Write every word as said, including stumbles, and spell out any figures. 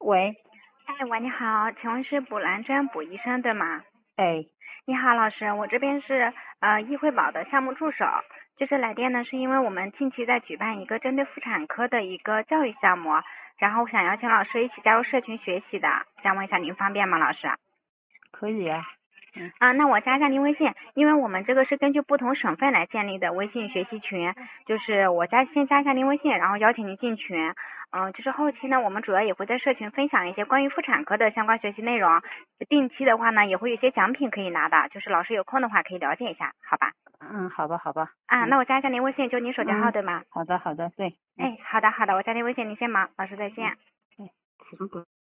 喂， 哎，喂，你好，请问是补兰占卜医生对吗？ 哎， 你好，老师，我这边是呃易惠宝的项目助手，就是来电呢，是因为我们近期在举办一个针对妇产科的一个教育项目，然后想邀请老师一起加入社群学习的，想问一下您方便吗，老师？ 可以啊。嗯， 啊，那我加一下您微信，因为我们这个是根据不同省份来建立的微信学习群，就是我加先加一下您微信，然后邀请您进群。嗯、呃，就是后期呢，我们主要也会在社群分享一些关于妇产科的相关学习内容，定期的话呢，也会有一些奖品可以拿的，就是老师有空的话可以了解一下，好吧？ 嗯，好吧，好吧。 啊， 嗯那我加一下您微信，就您手机号嗯， 对吗？ 好的，好的，对。嗯。 哎，好的好的，我加您微信，您先忙，老师再见。 嗯，哎，什么